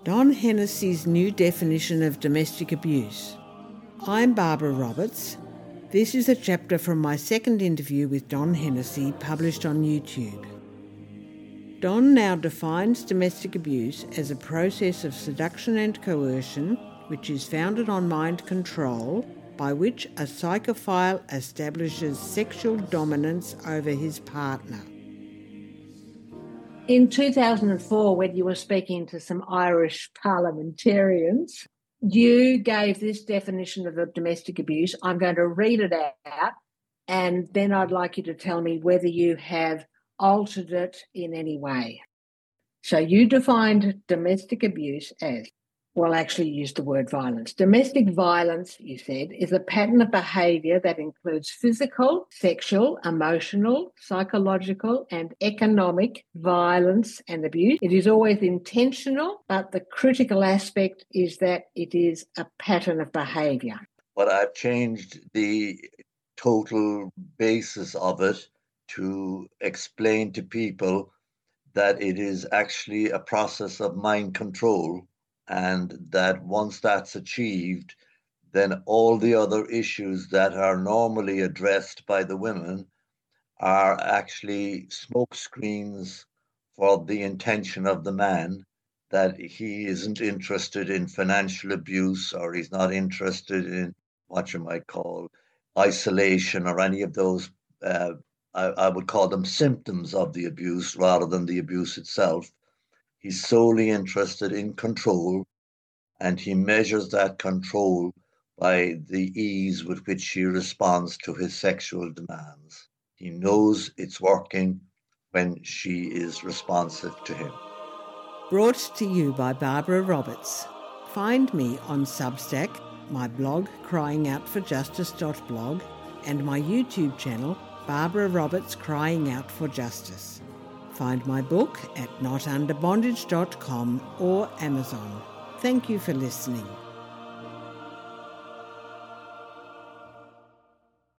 Don Hennessy's new definition of domestic abuse. I'm Barbara Roberts. This is a chapter from my second interview with Don Hennessy, published on YouTube. Don now defines domestic abuse as a process of seduction and coercion which is founded on mind control, by which a psychophile establishes sexual dominance over his partner. In 2004, when you were speaking to some Irish parliamentarians, you gave this definition of domestic abuse. I'm going to read it out, and then I'd like you to tell me whether you have altered it in any way. So you defined domestic abuse as, well, actually used the word violence. Domestic violence, you said, is a pattern of behaviour that includes physical, sexual, emotional, psychological and economic violence and abuse. It is always intentional, but the critical aspect is that it is a pattern of behaviour. But I've changed the total basis of it to explain to people that it is actually a process of mind control, and that once that's achieved, then all the other issues that are normally addressed by the women are actually smoke screens for the intention of the man, that he isn't interested in financial abuse, or he's not interested in what you might call isolation or any of those I would call them symptoms of the abuse rather than the abuse itself. He's solely interested in control, and he measures that control by the ease with which she responds to his sexual demands. He knows it's working when she is responsive to him. Brought to you by Barbara Roberts. Find me on Substack, my blog cryingoutforjustice.blog, and my YouTube channel, Barbara Roberts Crying Out for Justice. Find my book at notunderbondage.com or Amazon. Thank you for listening.